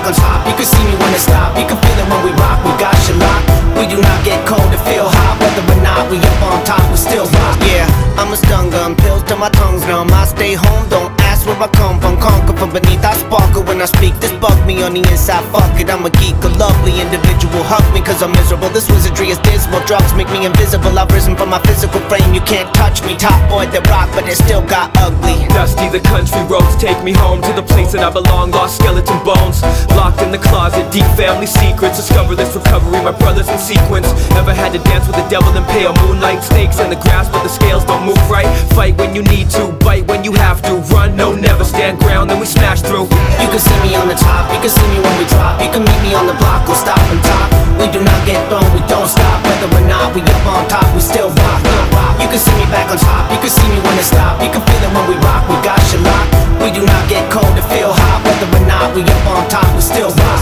on top, you can see me when it stop. You can feel it when we rock, we got you locked. We do not get cold to feel hot. Whether or not we up on top, we still rock. Yeah, I'm a stun gun, pills till my tongue's numb. I stay home, don't ask where I come from. Conquer from beneath, I sparkle when I speak. This bug me on the inside, fuck it. I'm a geek, a lovely individual. Hug me cause I'm miserable, this wizardry is dismal. Drugs make me invisible, I've risen from my physical frame. You can't touch me, top boy that rock, but it still got ugly. Dusty, the country roads take me home to the place that I belong. Lost skeleton bones, locked in the closet, deep family secrets. Discover this recovery, my brothers in sequence. Ever had to dance with the devil in pale moonlight? Snakes in the grass, but the scales don't move right. Fight when you need to, bite when you have to. Run, no, never stand ground, then we smash through. You can see me on the top, you can see me when we drop. You can meet me on the block, we'll stop and top. We do not get thrown, we don't stop. Whether or not we up on top, we still rock. You can see me back on top, you can see me when it stop. You can feel it when we rock, we got you locked. We do not get cold to feel hot. Whether or not we up on top, we still rock.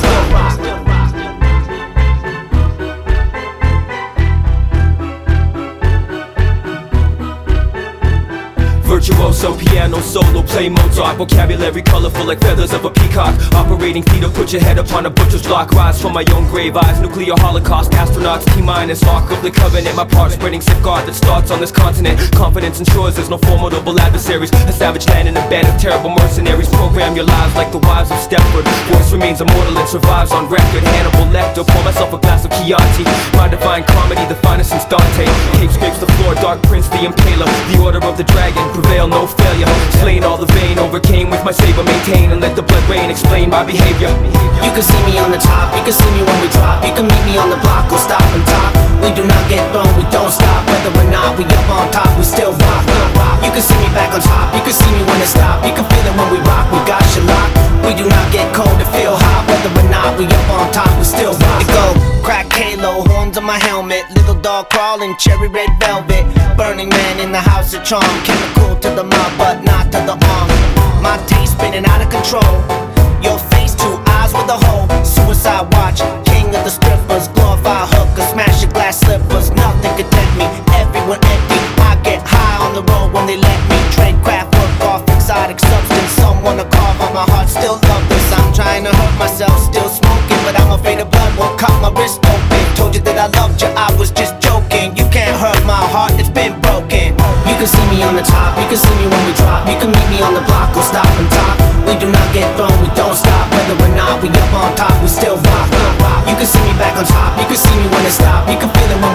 Virtuoso, piano, solo, play Mozart. Vocabulary colorful like feathers of a peacock. Operating theater, put your head upon a butcher's block. Rise from my own grave, eyes, nuclear holocaust. Astronauts, T-minus, Ark of the Covenant. My part spreading safeguard that starts on this continent. Confidence ensures there's no formidable adversaries. A savage land and a band of terrible mercenaries. Program your lives like the wives of Stepford. Voice remains immortal and survives on record. Hannibal Lecter, pour myself a glass of Chianti. My divine comedy, the finest since Dante. Cape scrapes the floor, Dark Prince, the Impaler. The Order of the Dragon, prevail, no failure. Slain all the vain, overcame with my saber. Maintain and let the blood rain, explain my behavior. You can see me on the top, you can see me when we drop. You can meet me on the block, we'll stop and top. We do not get thrown, we don't stop. Whether or not we up on top, we still rock. You can see me back on top, you can see me when it stop. You can feel it when we rock, we got you locked. We do not get cold to feel hot. Whether or not we up on top, we still rock. It go crack halo, horns on my helmet. Little dog crawling, cherry red velvet. Burning Man in the house of charm. Chemical to the mouth, but not to the arm. My taste spinning out of control. Your face, two eyes with a hole. Suicide watch, king of the strippers. Glorified hooker, smash your glass slippers. Nothing could tempt me, everyone empty. I get high on the road when they let me. Trade craft, work off exotic substance. Someone to carve on my heart, still love this. I'm trying to hurt myself, still smoking, but I'm afraid of blood won't cut my wrist open. Told you that I loved you, I was just joking. You can't hurt my heart, it's been broken. You can see me on the top, you can see me when we drop. You can meet me on the block, we'll stop and top. We do not get thrown, we don't stop. Whether or not we up on top, we still rock. You can see me back on top, you can see me when it stop. You can feel it when